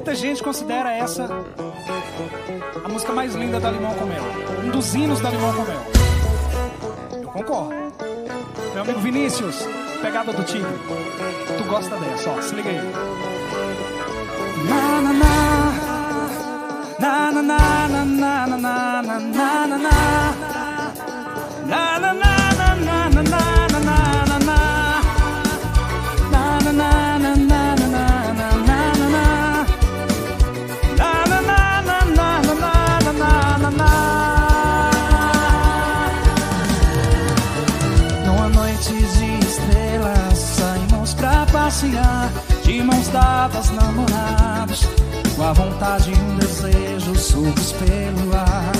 Muita gente considera essa a música mais linda da Limão com Mel, um dos hinos da Limão com Mel. Eu concordo. Meu amigo Vinícius, Pegada do Tigre, tu gosta dessa, ó, se liga aí. Na na na na na na na na na na na na na na na na na na na. Numa noite de estrelas saímos pra passear, de mãos dadas, namorados, com a vontade e um desejo soltos pelo ar.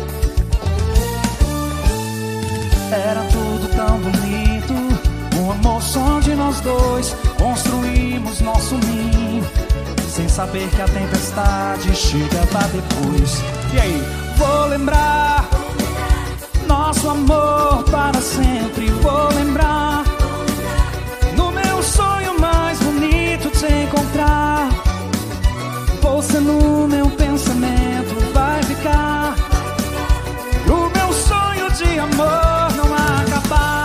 Era tudo tão bonito, um amor só de nós dois. Construímos nosso ninho, sem saber que a tempestade chegava depois. E aí? Vou lembrar nosso amor para sempre. Vou lembrar no meu sonho mais bonito te encontrar. Você no meu pensamento vai ficar, o meu sonho de amor não acabar.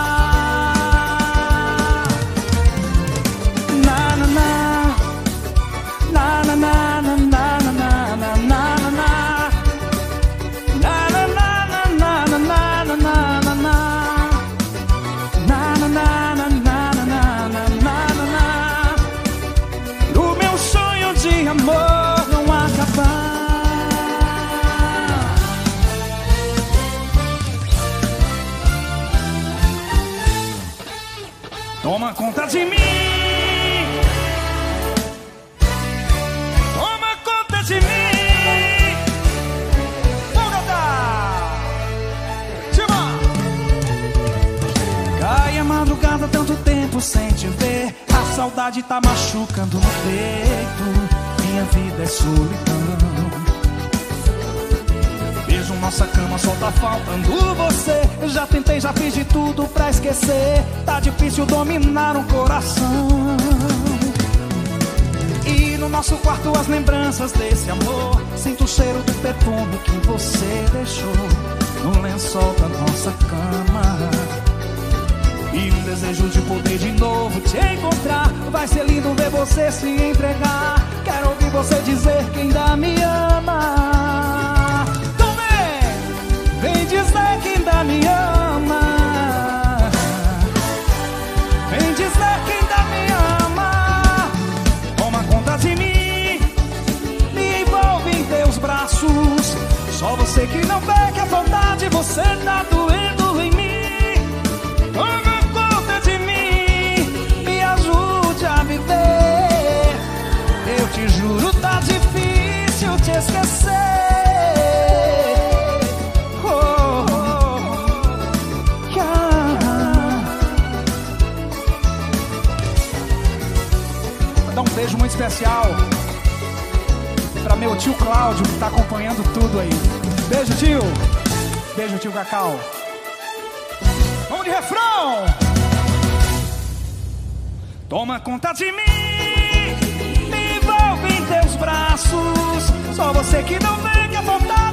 O meu sonho de amor não acabar. Toma conta de mim, toma conta de mim. Vamos cantar. Chama. Cai a madrugada, tanto tempo sem te ver, a saudade tá machucando no peito. Minha vida é solidão. Vejo nossa cama, só tá faltando você. Já tentei, já fiz de tudo pra esquecer. Tá difícil dominar um coração. E no nosso quarto as lembranças desse amor. Sinto o cheiro do perfume que você deixou no lençol da nossa cama. E um desejo de poder de novo te encontrar. Vai ser lindo ver você se entregar. Quero ouvir você dizer que ainda me ama. Então vem dizer que ainda me ama. Vem dizer que ainda me ama. Toma conta de mim, me envolve em teus braços. Só você que não vê que a vontade você tá doendo em mim. Toma conta de mim, me ajude a viver. Eu te juro, tá difícil te esquecer. Vou dar um beijo muito especial pra meu tio Cláudio, que tá acompanhando tudo aí. Beijo, tio. Beijo, tio Cacau. Vamos de refrão. Toma conta de mim, me envolve em teus braços. Só você que não vê que a vontade